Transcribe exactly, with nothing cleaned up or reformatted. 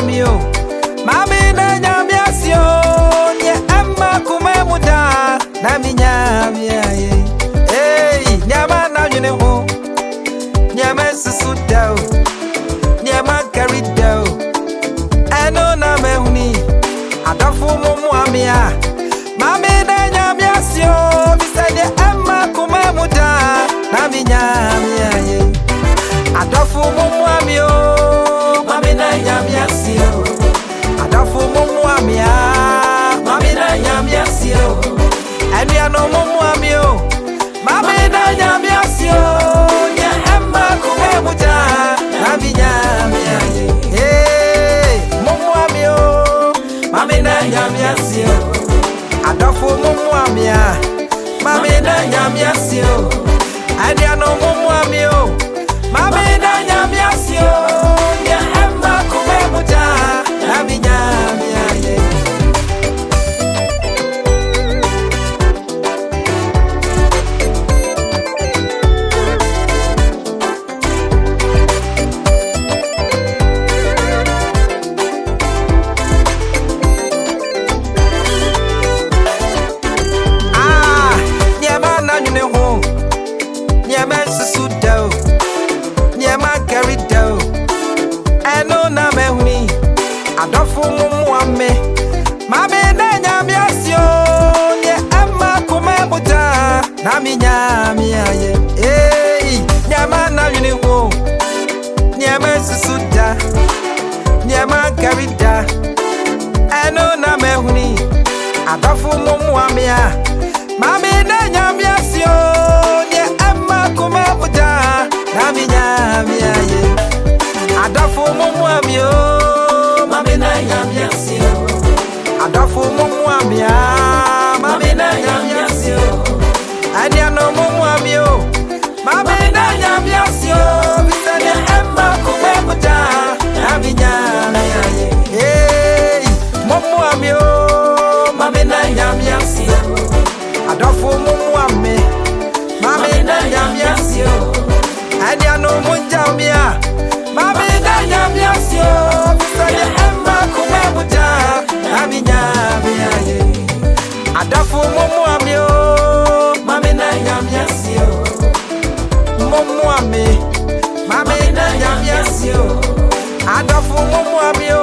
amio. Mami na nyami asio. Nye emma kume muda. Na mi nyami aye. Hey, nyama na yune ho. Nyama susu dao. Nyama carry dao. Eno na me huni. Adafu mumu amia. Mami na nyami asio. Bisanye emma kume muda. Na mi nyami aye. Adafu mumu amio. Mami na nyami asio. Adafu mumu amia. Mami na nyami asio. Eni ano mumu amio. Mami na nyami asio. Nya emma kume muda. Na mi nyami aye. Hey, mumu amio. Mami na nyami asio. Adafu mumu amia. Mami na nyami asio. Eni ano mumu amio. Mami na nyami asio. Nya emma kume muda. Na mi nyami aye. Ah, nyama na nyune ho. Nyama susu dao. Nyama carry dao. Eno na me huni. Adofu mumu ame. Mami na nyami asio. Nye emma kume muda. Na mi nyami aye. Hey, nyama na yune ho. Nyama susu da. Nyama carry da. Eno na me huni. Adofu mumu ame ya. Mami na nyami asio. Nye emma kume muda. Na mi nyami aye. Adafu mumu amio. Mami na nyami asio. Adafu mumu amia. Mami na nyami asio. Eni ano mumu amio. Mami na nyami asio. Bisanya emma kume muda. Na mi nyami aye. Hey, mumu amio. Mami na nyami asio. Adafu mumu ame. Mami na nyami asio. Eni ano munja amia. Mami na nyami asio. Bisanya emma kume muda. Na mi nyami aye. Adafu mumu amio. Mami na nyami asio. Mumu ame. Mami na nyami asio. Adafu mumu amio.